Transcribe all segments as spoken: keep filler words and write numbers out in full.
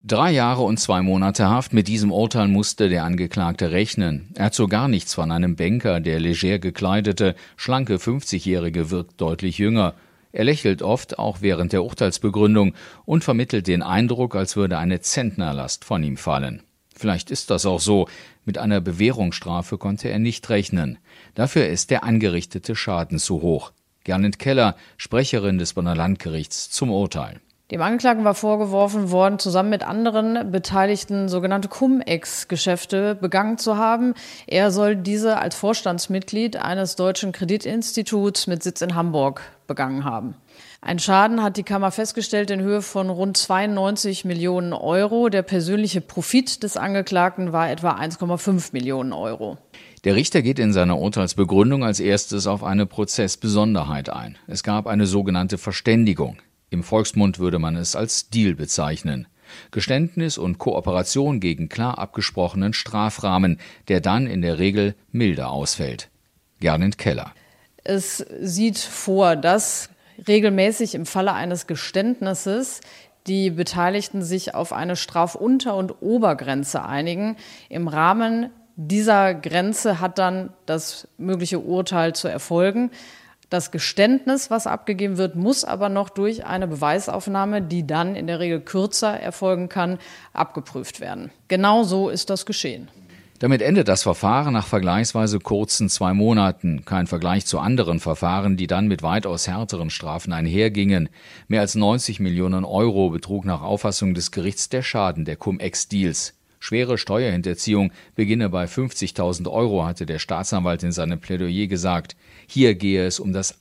Drei Jahre und zwei Monate Haft, mit diesem Urteil musste der Angeklagte rechnen. Er hat so gar nichts von einem Banker. Der leger gekleidete, schlanke fünfzigjährige wirkt deutlich jünger. Er lächelt oft, auch während der Urteilsbegründung, und vermittelt den Eindruck, als würde eine Zentnerlast von ihm fallen. Vielleicht ist das auch so. Mit einer Bewährungsstrafe konnte er nicht rechnen. Dafür ist der angerichtete Schaden zu hoch. Gernot Keller, Sprecherin des Bonner Landgerichts, zum Urteil. Dem Angeklagten war vorgeworfen worden, zusammen mit anderen Beteiligten sogenannte Cum-Ex-Geschäfte begangen zu haben. Er soll diese als Vorstandsmitglied eines deutschen Kreditinstituts mit Sitz in Hamburg begangen haben. Ein Schaden hat die Kammer festgestellt in Höhe von rund zweiundneunzig Millionen Euro. Der persönliche Profit des Angeklagten war etwa eins Komma fünf Millionen Euro. Der Richter geht in seiner Urteilsbegründung als erstes auf eine Prozessbesonderheit ein. Es gab eine sogenannte Verständigung. Im Volksmund würde man es als Deal bezeichnen. Geständnis und Kooperation gegen klar abgesprochenen Strafrahmen, der dann in der Regel milder ausfällt. Gernot Keller. Es sieht vor, dass regelmäßig im Falle eines Geständnisses die Beteiligten sich auf eine Strafunter- und Obergrenze einigen. Im Rahmen dieser Grenze hat dann das mögliche Urteil zu erfolgen. Das Geständnis, was abgegeben wird, muss aber noch durch eine Beweisaufnahme, die dann in der Regel kürzer erfolgen kann, abgeprüft werden. Genau so ist das geschehen. Damit endet das Verfahren nach vergleichsweise kurzen zwei Monaten. Kein Vergleich zu anderen Verfahren, die dann mit weitaus härteren Strafen einhergingen. Mehr als neunzig Millionen Euro betrug nach Auffassung des Gerichts der Schaden der Cum-Ex-Deals. Schwere Steuerhinterziehung beginne bei fünfzigtausend Euro, hatte der Staatsanwalt in seinem Plädoyer gesagt. Hier gehe es um das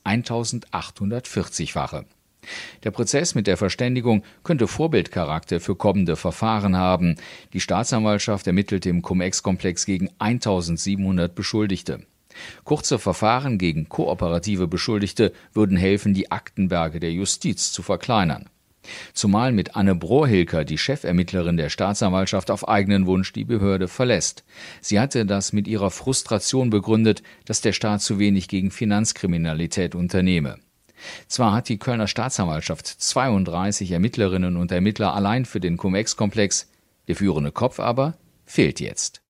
eintausendachthundertvierzig-fache. Der Prozess mit der Verständigung könnte Vorbildcharakter für kommende Verfahren haben. Die Staatsanwaltschaft ermittelte im Cum-Ex-Komplex gegen eintausendsiebenhundert Beschuldigte. Kurze Verfahren gegen kooperative Beschuldigte würden helfen, die Aktenberge der Justiz zu verkleinern. Zumal mit Anne Brohilker, die Chefermittlerin der Staatsanwaltschaft, auf eigenen Wunsch die Behörde verlässt. Sie hatte das mit ihrer Frustration begründet, dass der Staat zu wenig gegen Finanzkriminalität unternehme. Zwar hat die Kölner Staatsanwaltschaft zweiunddreißig Ermittlerinnen und Ermittler allein für den Cum-Ex-Komplex, der führende Kopf aber fehlt jetzt.